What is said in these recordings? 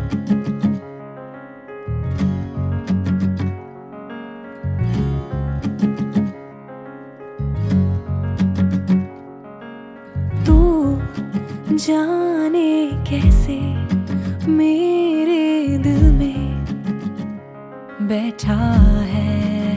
तू जाने कैसे मेरे दिल में बैठा है,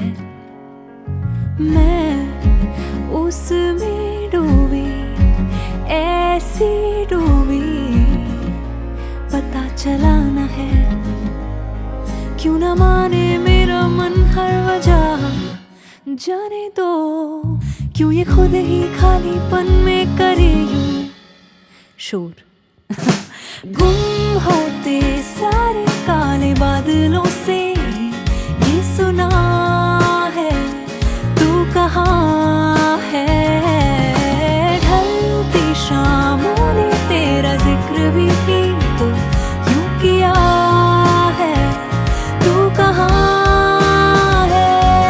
मैं उसमें डूबी, ऐसी डूबी पता चला न है। क्यों न माने मेरा मन हर वजह, जाने दो क्यों ये खुद ही खालीपन में करे यूं शोर। गुम होते सारे काले बादलों से ये सुना है, तू कहाँ है। ढलती शामों ने तेरा जिक्र भी तो यूं किया है, तू कहाँ है।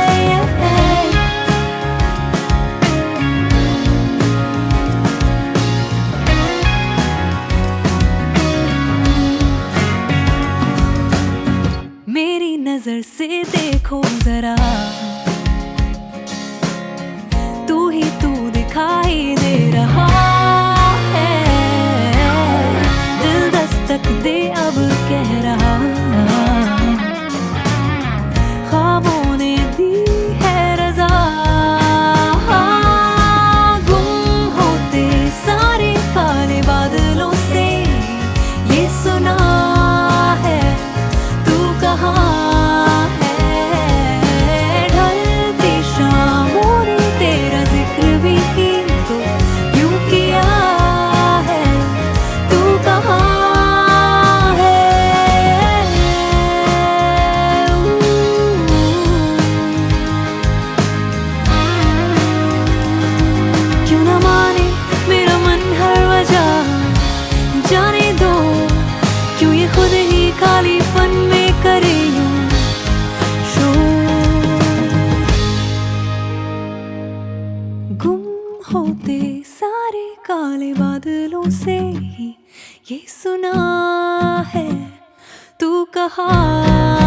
मेरी नजर से देखो जरा, तू ही तू दिखाई दे रहा है। दिल दस्तक दे अब कह रहा, ख्वाबों ने दी है रजा। गुम होते सारे काले बादलों से ये सुना है, तू कहाँ है। ढलती शामों ने तेरा जिक्र भी तो यूं किया है, तू कहाँ है। क्यों न माने मेरा मन हर वजह, जाने दो क्यों ये खुद ही खालीपन में करे यूं शोर। गुम होते सारे काले बादलों से ही ये सुना है, तू कहाँ